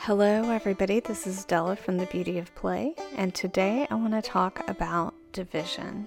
Hello, everybody. This is Della from The Beauty of Play, and today I want to talk about division.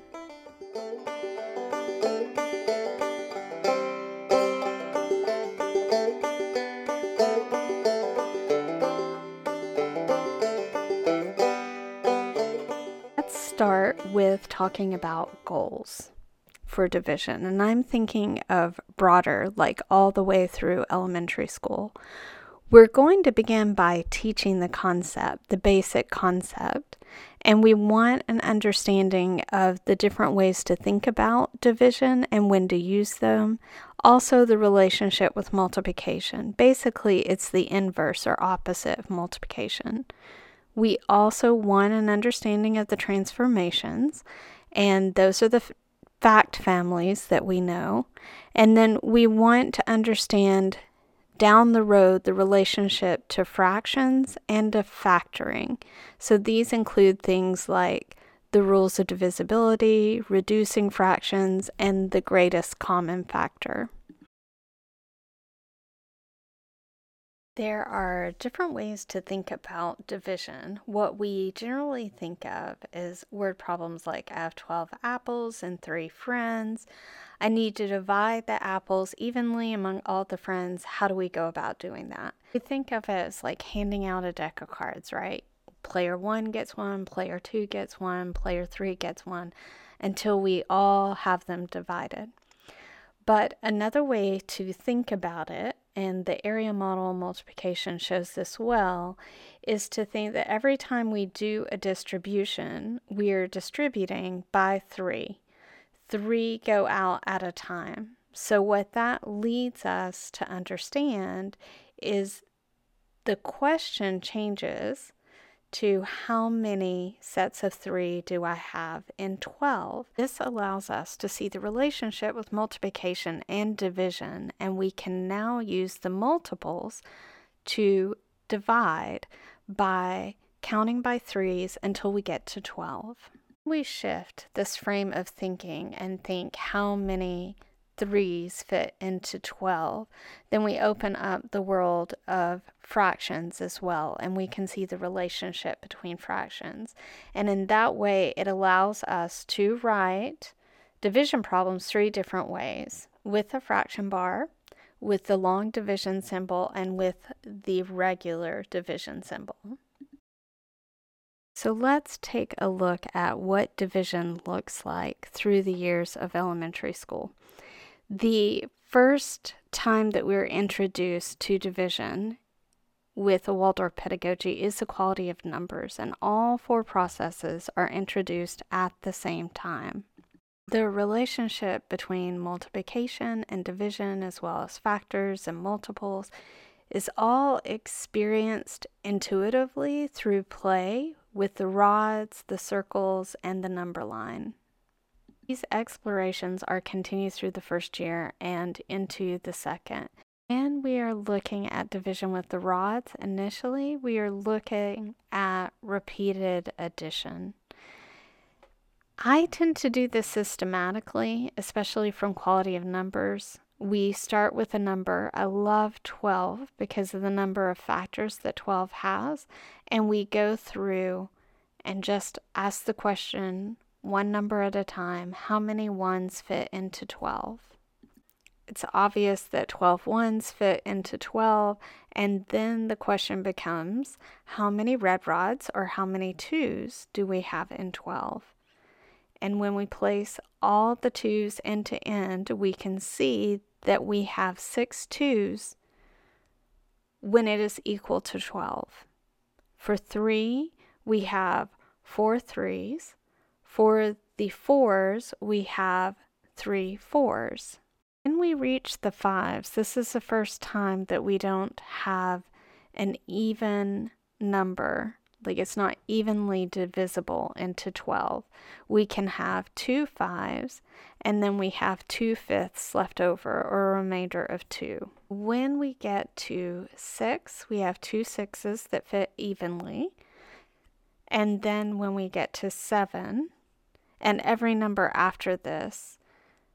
Let's start with talking about goals for division, and I'm thinking of broader, like all the way through elementary school. We're going to begin by teaching the concept, the basic concept, and we want an understanding of the different ways to think about division and when to use them. Also, the relationship with multiplication. Basically, it's the inverse or opposite of multiplication. We also want an understanding of the transformations, and those are the fact families that we know. And then we want to understand down the road the relationship to fractions and to factoring. So these include things like the rules of divisibility, reducing fractions, and the greatest common factor. There are different ways to think about division. What we generally think of is word problems like I have 12 apples and 3 friends. I need to divide the apples evenly among all the friends. How do we go about doing that? We think of it as like handing out a deck of cards, right? Player 1 gets one, player 2 gets one, player 3 gets one, until we all have them divided. But another way to think about it, and the area model multiplication shows this well, is to think that every time we do a distribution, we are distributing by 3. 3 go out at a time. So what that leads us to understand is the question changes to how many sets of 3 do I have in 12? This allows us to see the relationship with multiplication and division, and we can now use the multiples to divide by counting by 3s until we get to 12. We shift this frame of thinking and think how many 3s fit into 12, then we open up the world of fractions as well, and we can see the relationship between fractions. And in that way, it allows us to write division problems 3 different ways: with a fraction bar, with the long division symbol, and with the regular division symbol. So let's take a look at what division looks like through the years of elementary school. The first time that we were introduced to division with the Waldorf pedagogy is equality of numbers, and all 4 processes are introduced at the same time. The relationship between multiplication and division, as well as factors and multiples, is all experienced intuitively through play with the rods, the circles, and the number line. These explorations are continued through the first year and into the second. And we are looking at division with the rods. Initially, we are looking at repeated addition. I tend to do this systematically, especially from quality of numbers. We start with a number. I love 12 because of the number of factors that 12 has. And we go through and just ask the question, one number at a time, how many 1s fit into 12? It's obvious that 12 1s fit into 12, and then the question becomes, how many red rods or how many 2s do we have in 12? And when we place all the 2s end to end, we can see that we have 6 2s when it is equal to 12. For 3, we have 4 3s. For the 4s, we have 3 4s. When we reach the 5s, this is the first time that we don't have an even number. Like, it's not evenly divisible into 12. We can have 2 5s, and then we have 2 5ths left over, or a remainder of 2. When we get to 6, we have 2 6s that fit evenly. And then when we get to 7, and every number after this,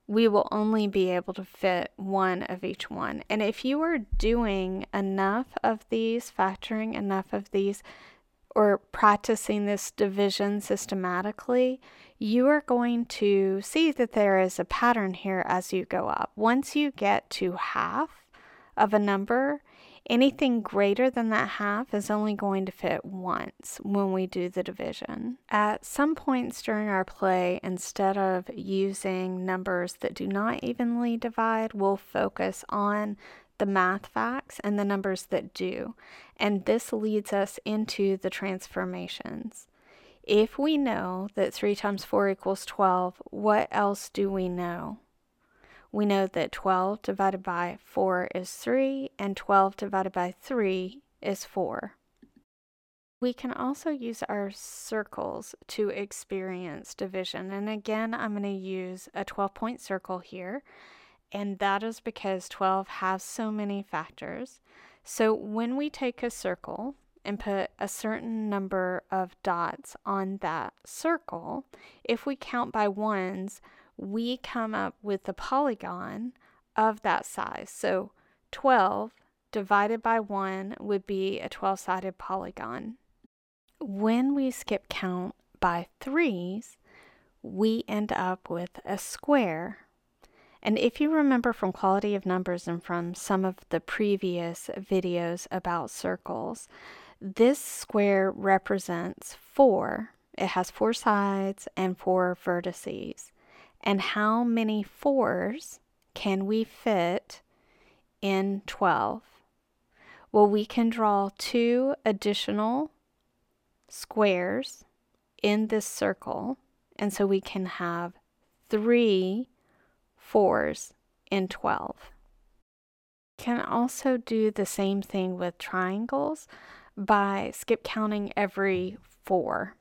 we will only be able to fit one of each one. And if you are doing enough of these, factoring enough of these, or practicing this division systematically, you are going to see that there is a pattern here as you go up. Once you get to half of a number, anything greater than that half is only going to fit once when we do the division. At some points during our play, instead of using numbers that do not evenly divide, we'll focus on the math facts and the numbers that do. And this leads us into the transformations. If we know that 3 times 4 equals 12, what else do we know? We know that 12 divided by 4 is 3, and 12 divided by 3 is 4. We can also use our circles to experience division. And again, I'm going to use a 12-point circle here. And that is because 12 has so many factors. So when we take a circle and put a certain number of dots on that circle, if we count by ones, we come up with the polygon of that size. So 12 divided by 1 would be a 12-sided polygon. When we skip count by threes, we end up with a square. And if you remember from Quality of Numbers and from some of the previous videos about circles, this square represents 4. It has 4 sides and 4 vertices. And how many 4s can we fit in 12? Well, we can draw 2 additional squares in this circle, and so we can have 3 4s in 12. You can also do the same thing with triangles by skip counting every 4.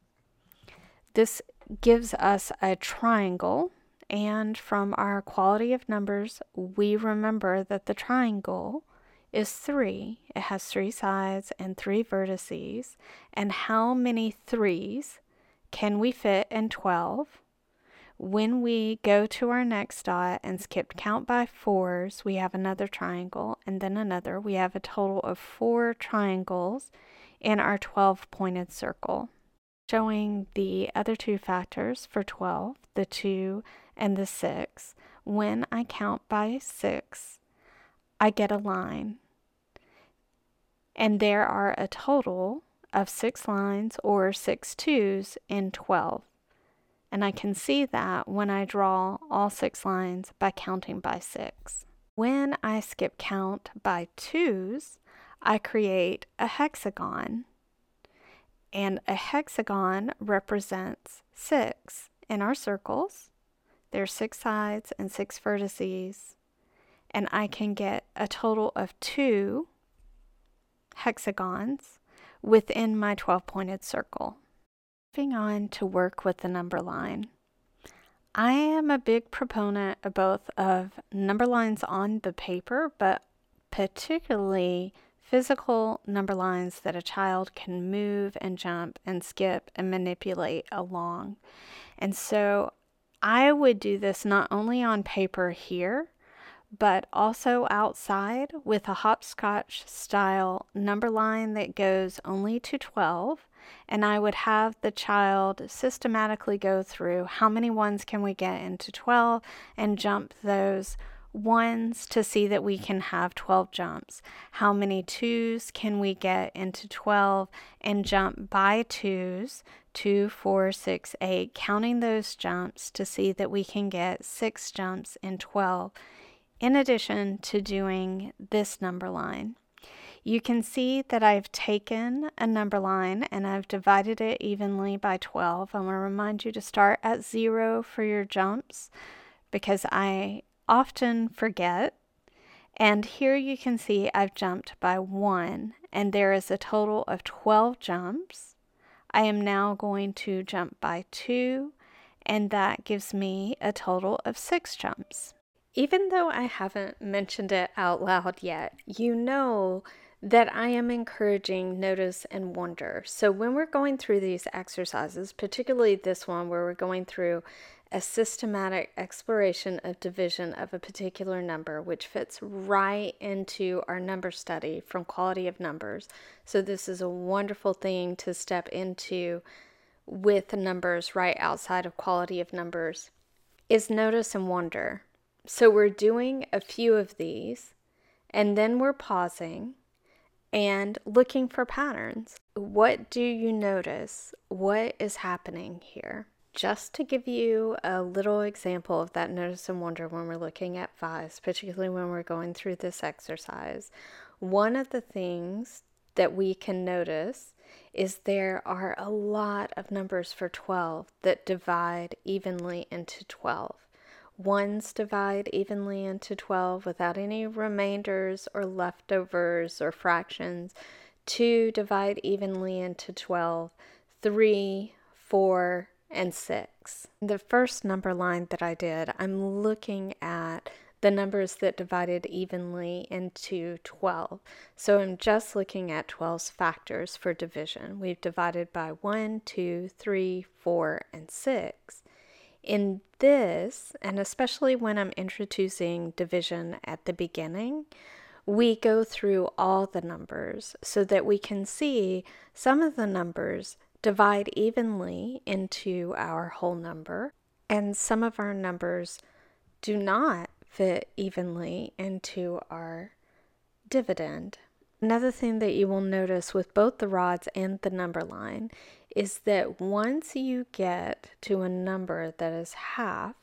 This gives us a triangle, and from our Quality of Numbers, we remember that the triangle is 3. It has 3 sides and 3 vertices. And how many 3s can we fit in 12? When we go to our next dot and skip count by 4s, we have another triangle and then another. We have a total of 4 triangles in our 12-pointed circle. Showing the other 2 factors for 12, the 2 and the 6. When I count by 6, I get a line. And there are a total of 6 lines or 6 2s in 12. And I can see that when I draw all 6 lines by counting by 6. When I skip count by 2s, I create a hexagon. And a hexagon represents 6 in our circles. There's 6 sides and 6 vertices. And I can get a total of 2 hexagons within my 12-pointed circle. Moving on to work with the number line. I am a big proponent of both of number lines on the paper, but particularly physical number lines that a child can move and jump and skip and manipulate along. And so I would do this not only on paper here, but also outside with a hopscotch style number line that goes only to 12. And I would have the child systematically go through how many ones can we get into 12 and jump those ones to see that we can have 12 jumps. How many 2s can we get into 12 and jump by 2s, 2, 4, 6, 8, counting those jumps to see that we can get 6 jumps in 12, in addition to doing this number line. You can see that I've taken a number line and I've divided it evenly by 12. I want to remind you to start at 0 for your jumps because I often forget. And here you can see I've jumped by 1 and there is a total of 12 jumps. I am now going to jump by 2 and that gives me a total of 6 jumps. Even though I haven't mentioned it out loud yet, you know that I am encouraging notice and wonder. So when we're going through these exercises, particularly this one where we're going through a systematic exploration of division of a particular number, which fits right into our number study from Quality of Numbers. So this is a wonderful thing to step into with numbers right outside of Quality of Numbers, is notice and wonder. So we're doing a few of these, and then we're pausing and looking for patterns. What do you notice? What is happening here? Just to give you a little example of that notice and wonder when we're looking at fives, particularly when we're going through this exercise, one of the things that we can notice is there are a lot of numbers for 12 that divide evenly into 12. Ones divide evenly into 12 without any remainders or leftovers or fractions. 2 divide evenly into 12. 3, 4, and 6. The first number line that I did, I'm looking at the numbers that divided evenly into 12. So I'm just looking at 12's factors for division. We've divided by 1, 2, 3, 4, and 6. In this, and especially when I'm introducing division at the beginning, we go through all the numbers so that we can see some of the numbers divide evenly into our whole number, and some of our numbers do not fit evenly into our dividend. Another thing that you will notice with both the rods and the number line is that once you get to a number that is half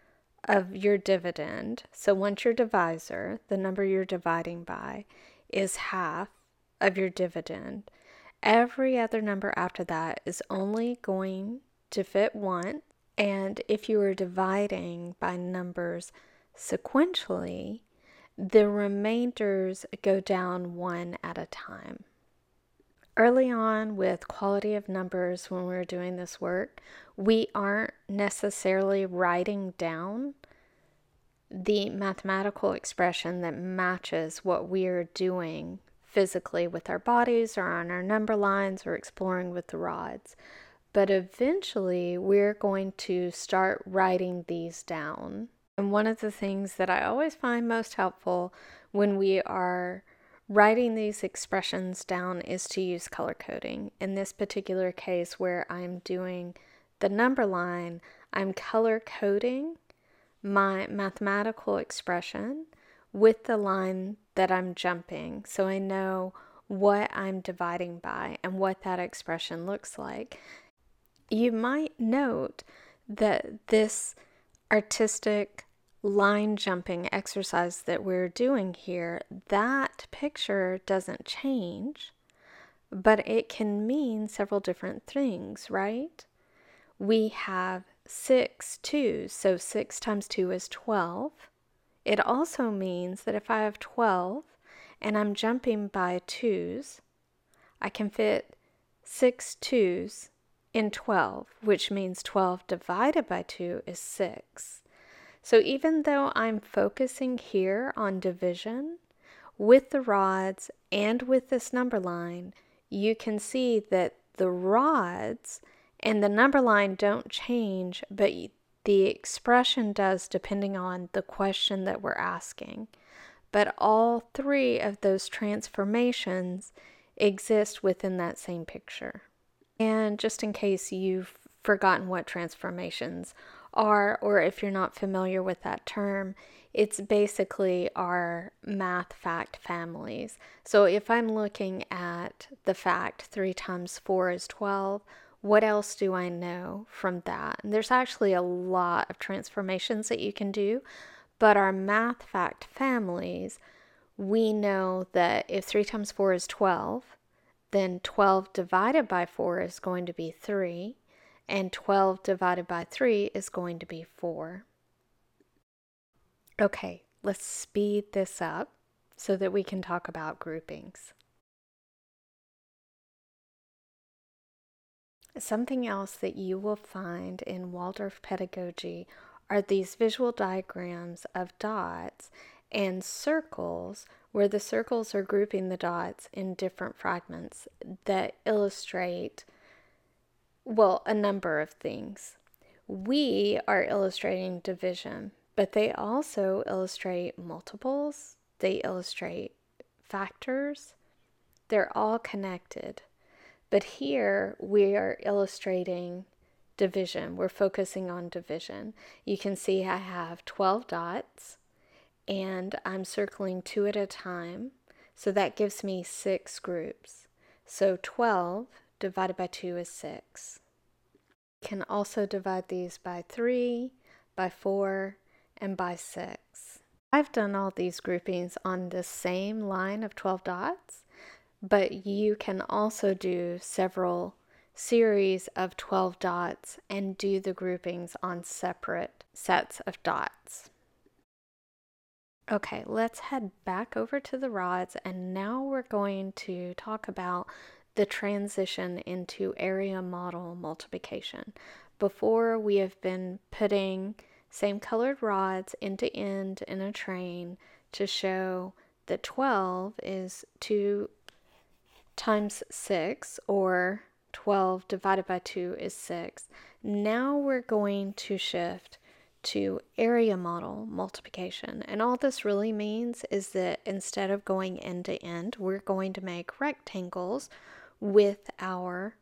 of your dividend, so once your divisor, the number you're dividing by, is half of your dividend, every other number after that is only going to fit once. And if you are dividing by numbers sequentially, the remainders go down one at a time. Early on with Quality of Numbers, when we were doing this work, we aren't necessarily writing down the mathematical expression that matches what we are doing physically with our bodies or on our number lines or exploring with the rods. But eventually, we're going to start writing these down. And one of the things that I always find most helpful when we are writing these expressions down is to use color coding. In this particular case where I'm doing the number line, I'm color coding my mathematical expression with the line that I'm jumping, so I know what I'm dividing by and what that expression looks like. You might note that this artistic line jumping exercise that we're doing here, that picture doesn't change, but it can mean several different things, right? We have 6 twos, so 6 times 2 is 12. It also means that if I have 12 and I'm jumping by twos, I can fit 6 twos in 12, which means 12 divided by 2 is 6. So even though I'm focusing here on division, with the rods and with this number line, you can see that the rods and the number line don't change, but the expression does depending on the question that we're asking. But all three of those transformations exist within that same picture. And just in case you've forgotten what transformations are, or if you're not familiar with that term, it's basically our math fact families. So if I'm looking at the fact 3 times 4 is 12, what else do I know from that? And there's actually a lot of transformations that you can do, but our math fact families, we know that if 3 times 4 is 12, then 12 divided by 4 is going to be 3, and 12 divided by 3 is going to be 4. Okay, let's speed this up so that we can talk about groupings. Something else that you will find in Waldorf pedagogy are these visual diagrams of dots and circles, where the circles are grouping the dots in different fragments that illustrate, well, a number of things. we are illustrating division, but they also illustrate multiples, they illustrate factors. They're all connected. But here we are illustrating division. We're focusing on division. You can see I have 12 dots and I'm circling 2 at a time. So that gives me 6 groups. So 12 divided by 2 is 6. You can also divide these by 3, by 4, and by 6. I've done all these groupings on the same line of 12 dots, but you can also do several series of 12 dots and do the groupings on separate sets of dots. Okay, let's head back over to the rods, and now we're going to talk about the transition into area model multiplication. Before, we have been putting same colored rods end to end in a train to show that 12 is 2 times 6, or 12 divided by 2 is 6. Now we're going to shift to area model multiplication. And all this really means is that instead of going end to end, we're going to make rectangles with our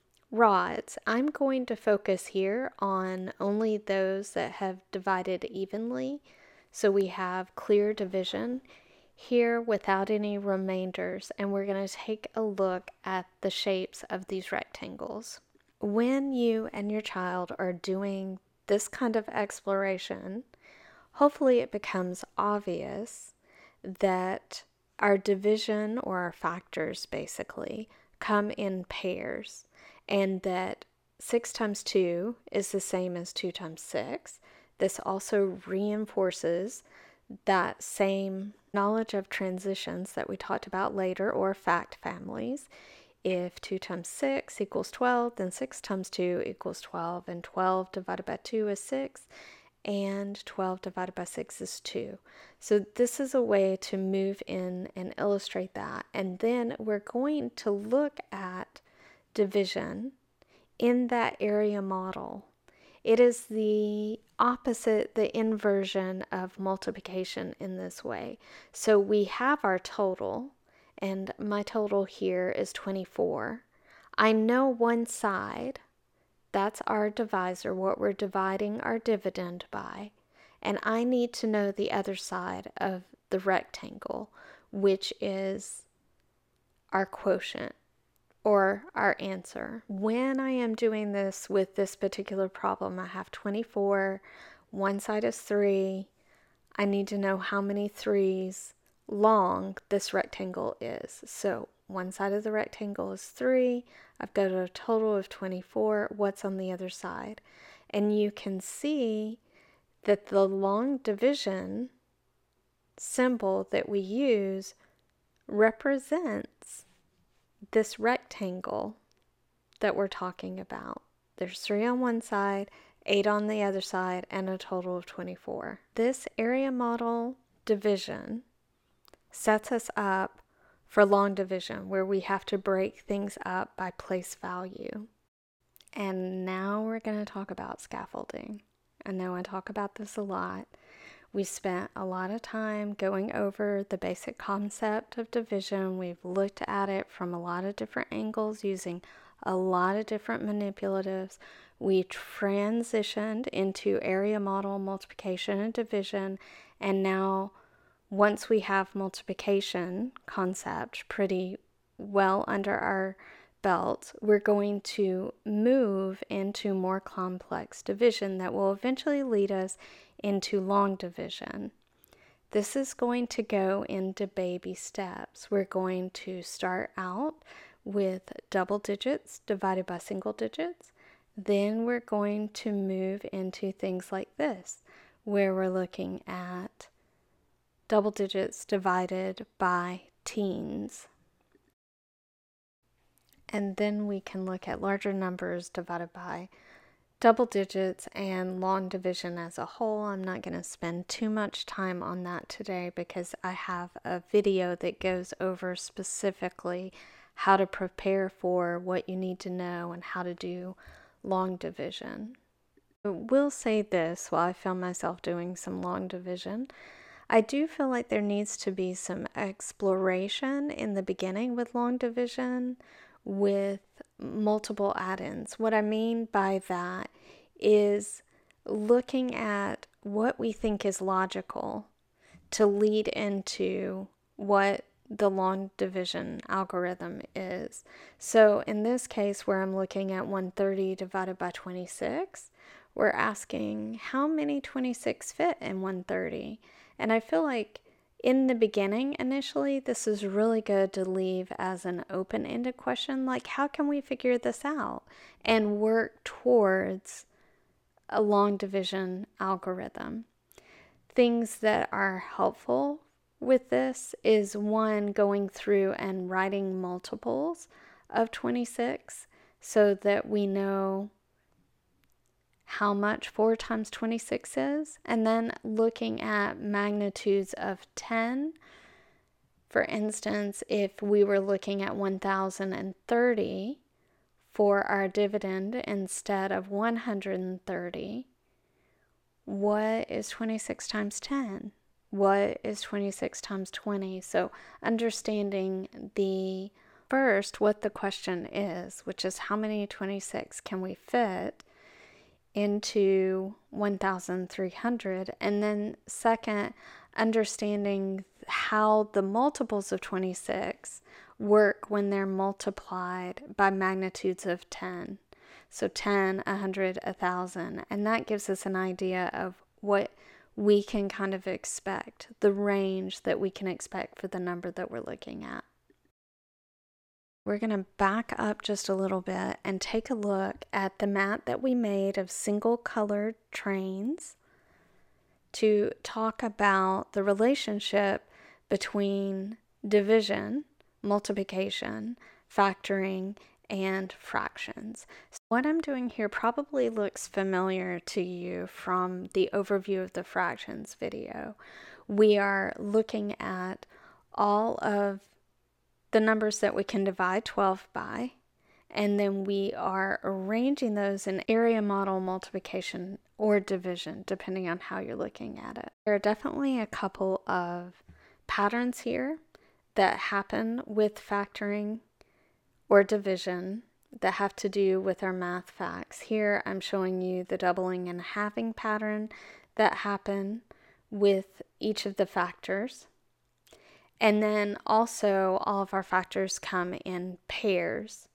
rods. I'm going to focus here on only those that have divided evenly, so we have clear division here without any remainders, and we're going to take a look at the shapes of these rectangles. When you and your child are doing this kind of exploration, hopefully it becomes obvious that our division, or our factors basically, come in pairs, and that 6 times 2 is the same as 2 times 6. This also reinforces that same knowledge of transitions that we talked about later, or fact families. If 2 times 6 equals 12, then 6 times 2 equals 12, and 12 divided by 2 is 6, and 12 divided by 6 is 2. So this is a way to move in and illustrate that. And then we're going to look at division in that area model. It is the opposite, the inversion of multiplication in this way. So we have our total, and my total here is 24. I know one side, that's our divisor, what we're dividing our dividend by, and I need to know the other side of the rectangle, which is our quotient, or our answer. When I am doing this with this particular problem, I have 24, one side is 3. I need to know how many 3s long this rectangle is. So one side of the rectangle is 3. I've got a total of 24. What's on the other side? And you can see that the long division symbol that we use represents this rectangle that we're talking about. There's 3 on one side, 8 on the other side, and a total of 24. This area model division sets us up for long division, where we have to break things up by place value. And now we're going to talk about scaffolding. I know I talk about this a lot. We spent a lot of time going over the basic concept of division. We've looked at it from a lot of different angles using a lot of different manipulatives. We transitioned into area model multiplication and division, and now once we have multiplication concept pretty well under our belt, we're going to move into more complex division that will eventually lead us into long division. This is going to go into baby steps. We're going to start out with double digits divided by single digits. Then we're going to move into things like this, where we're looking at double digits divided by teens. And then we can look at larger numbers divided by double digits and long division as a whole. I'm not going to spend too much time on that today because I have a video that goes over specifically how to prepare for what you need to know and how to do long division. Will say this while I found myself doing some long division. I do feel like there needs to be some exploration in the beginning with long division with multiple add-ins. What I mean by that is looking at what we think is logical to lead into what the long division algorithm is. So in this case, where I'm looking at 130 divided by 26, we're asking how many 26 fit in 130? And I feel like in the beginning, initially, this is really good to leave as an open-ended question, like how can we figure this out and work towards a long division algorithm. Things that are helpful with this is one, going through and writing multiples of 26 so that we know how much 4 times 26 is, and then looking at magnitudes of 10. For instance, if we were looking at 1030 for our dividend instead of 130, what is 26 times 10? What is 26 times 20? So understanding what the question is, which is how many 26 can we fit into 1,300, and then second, understanding how the multiples of 26 work when they're multiplied by magnitudes of 10. So 10, 100, 1,000, and that gives us an idea of what we can kind of expect, the range that we can expect for the number that we're looking at. We're going to back up just a little bit and take a look at the mat that we made of single colored trains to talk about the relationship between division, multiplication, factoring, and fractions. So what I'm doing here probably looks familiar to you from the overview of the fractions video. We are looking at all of the numbers that we can divide 12 by, and then we are arranging those in area model multiplication or division, depending on how you're looking at it. There are definitely a couple of patterns here that happen with factoring or division that have to do with our math facts. Here I'm showing you the doubling and halving pattern that happen with each of the factors. And then also all of our factors come in pairs.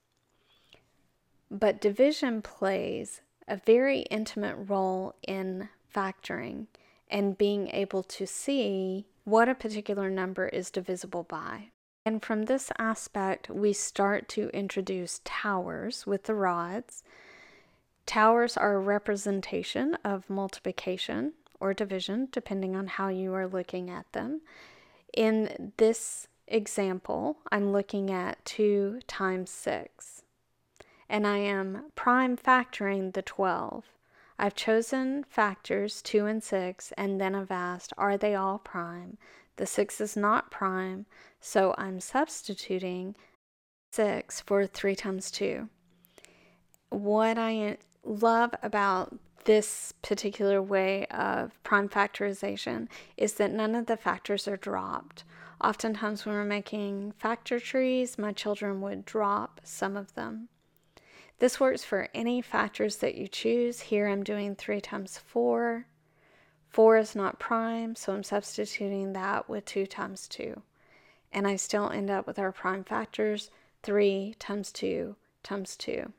But division plays a very intimate role in factoring and being able to see what a particular number is divisible by. And from this aspect, we start to introduce towers with the rods. Towers are a representation of multiplication or division, depending on how you are looking at them. In this example, I'm looking at 2 times 6, and I am prime factoring the 12. I've chosen factors 2 and 6, and then I've asked, are they all prime? The 6 is not prime, so I'm substituting 6 for 3 times 2. What I love about this particular way of prime factorization is that none of the factors are dropped. Oftentimes when we're making factor trees, my children would drop some of them. This works for any factors that you choose. Here I'm doing 3 times 4. 4 is not prime, so I'm substituting that with 2 times 2. And I still end up with our prime factors, 3 times 2 times 2.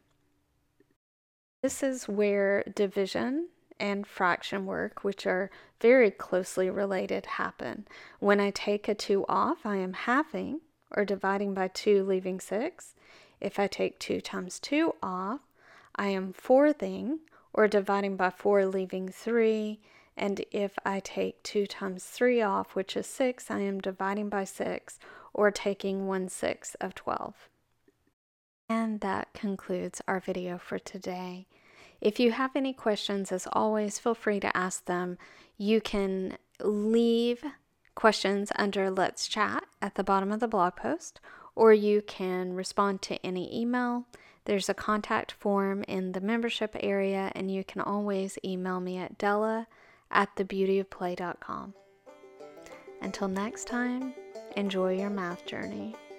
This is where division and fraction work, which are very closely related, happen. When I take a 2 off, I am halving or dividing by 2, leaving 6. If I take 2 times 2 off, I am fourthing or dividing by 4, leaving 3. And if I take 2 times 3 off, which is 6, I am dividing by 6 or taking 1/6 of 12. And that concludes our video for today. If you have any questions, as always, feel free to ask them. You can leave questions under Let's Chat at the bottom of the blog post, or you can respond to any email. There's a contact form in the membership area, and you can always email me at della@thebeautyofplay.com. Until next time, enjoy your math journey.